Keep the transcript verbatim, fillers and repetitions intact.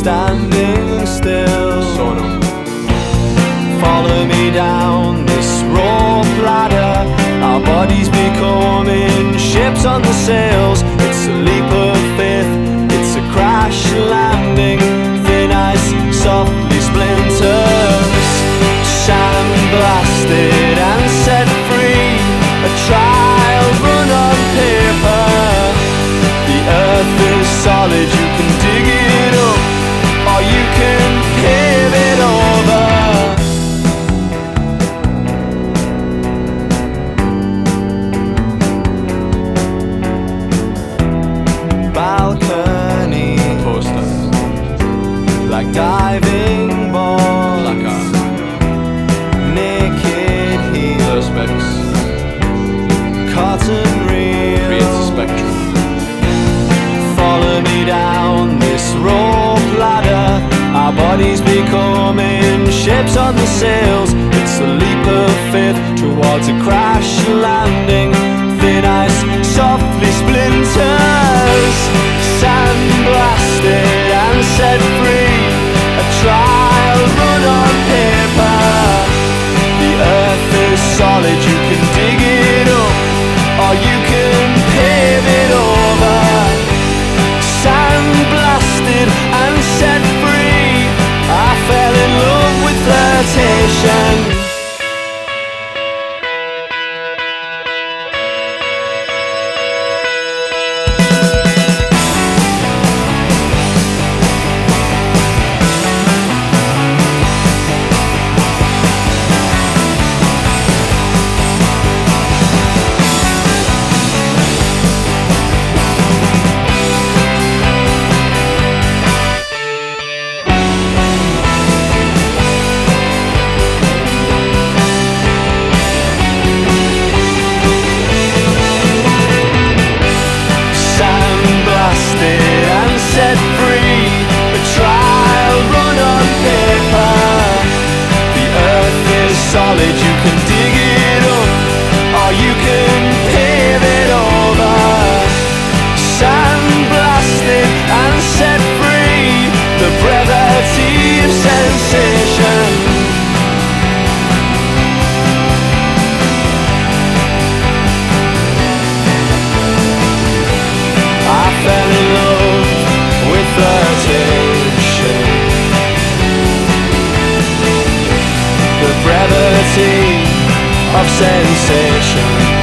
standing still. Sort of. Follow me down this rope ladder. Our bodies becoming ships on the sails. It's a leap of faith, it's a crash landing. Thin ice softly splinters, sandblasted and set free. A trial run on paper. The earth is solid, you can dig it up, or you can pave it over. Balcony Posters. like diving boards. Placard. Naked heels, Perspex. cotton reels. Creates a spectrum. Follow me down this rope ladder. Our bodies becoming ships on the sails. It's a leap of faith towards a crash landing. Thin ice softly splinters, sandblasted and set free. A trial run on paper. The earth is solid, you can dig it up, or you can pave it over. Sandblasted and set free. I fell in love with flirtation. And set free, a trial run on paper. The earth is solid, you can dig it up, or you can pave it over. Sandblasted and set free, the brevity of sensation. I fell in love with flirtation. The brevity of sensation.